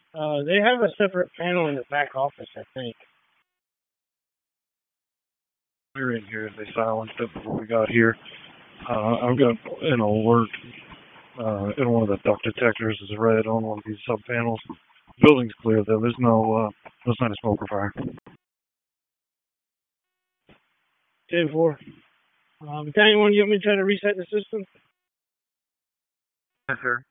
They have a separate panel in the back office, I think. We're in here. They silenced it before we got here. I've got an alert in one of the duct detectors is red on one of these sub panels. Building's clear though. There's no sign of smoke or fire. 10-4. Battalion 1, you want me to try to reset the system? Yes, sir.